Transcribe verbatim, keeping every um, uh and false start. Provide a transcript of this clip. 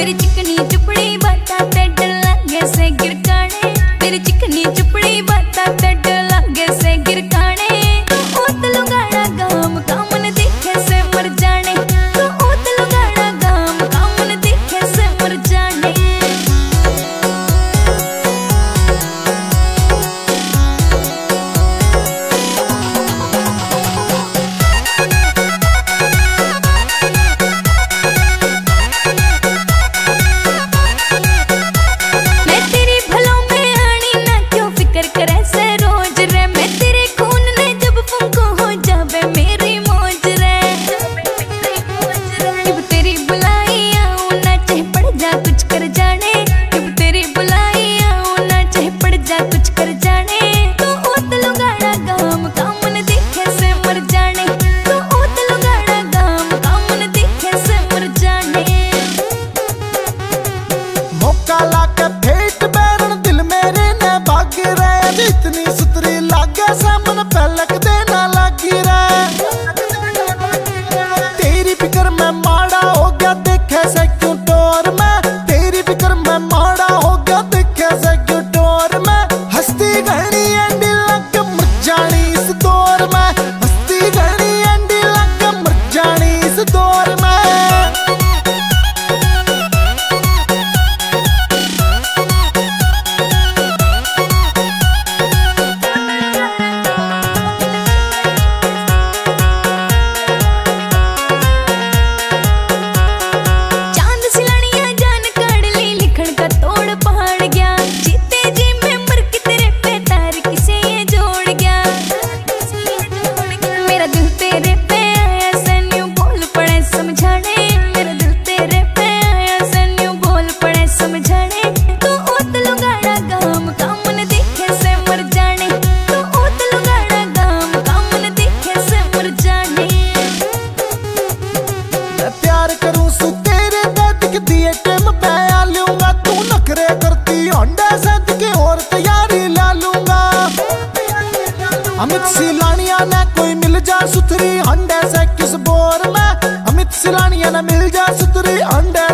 तेरी चिकनी चुपड़ी बाता ते डर लगे से गिरकाने, तेरी चिकनी चुपड़ी बाता ते डर लगे से गिरकाने। तो ओत लुगाड़ा गाम कामन दिखे से मर जाने, तो ओत लुगाड़ा गाम कामन दिखे से मर जाने। इतनी सुतरी लागे सामन पलक देना लगी रे। तेरी फिक्र में माड़ा हो गया देखे से क्यों टोर में, तेरी फिक्र में माड़ा हो गया देखे से क्यों टोर में। हस्ती घनी एंडी लग मर जानी इस दौर में, हस्ती घनी एंडी लग मर जानी इस दौर में। प्यार करूं सु तेरे दिख दिए टिम पे आ लूंगा, तू नखरे करती होंडे सद के और तैयारी ला लूंगा। अमित सिलानिया ने कोई मिल जा सुथरी हंडे से किस बोर में, अमित सिलानिया ने मिल जा सुथरी हंडे